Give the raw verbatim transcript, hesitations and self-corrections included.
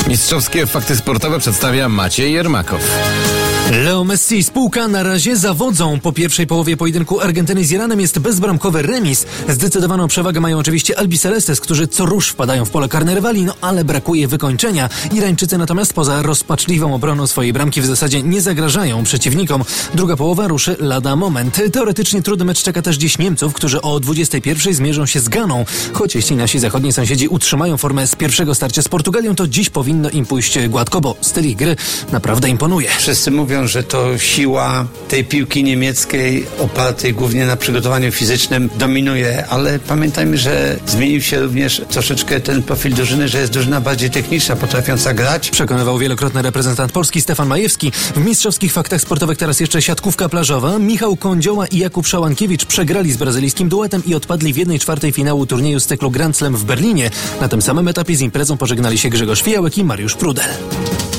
Mistrzowskie fakty sportowe przedstawia Maciej Jermakow. Leo Messi i spółka na razie zawodzą. Po pierwszej połowie pojedynku Argentyny z Iranem jest bezbramkowy remis. Zdecydowaną przewagę mają oczywiście Albicelestes, którzy co rusz wpadają w pole karne rywali, no ale brakuje wykończenia. Irańczycy natomiast poza rozpaczliwą obroną swojej bramki w zasadzie nie zagrażają przeciwnikom. Druga połowa ruszy lada moment. Teoretycznie trudny mecz czeka też dziś Niemców, którzy o dwudziestej pierwszej zmierzą się z Ganą. Choć jeśli nasi zachodni sąsiedzi utrzymają formę z pierwszego starcia z Portugalią, to dziś powinno im pójść gładko, bo styl ich gry naprawdę imponuje. Wszyscy mówią, że to siła tej piłki niemieckiej opartej głównie na przygotowaniu fizycznym dominuje, ale pamiętajmy, że zmienił się również troszeczkę ten profil drużyny, że jest drużyna bardziej techniczna, potrafiąca grać. Przekonywał wielokrotny reprezentant Polski Stefan Majewski. W mistrzowskich faktach sportowych teraz jeszcze siatkówka plażowa. Michał Kądzioła i Jakub Szałankiewicz przegrali z brazylijskim duetem i odpadli w jednej czwartej finału turnieju z cyklu Grand Slam w Berlinie. Na tym samym etapie z imprezą pożegnali się Grzegorz Fijałek i Mariusz Prudel.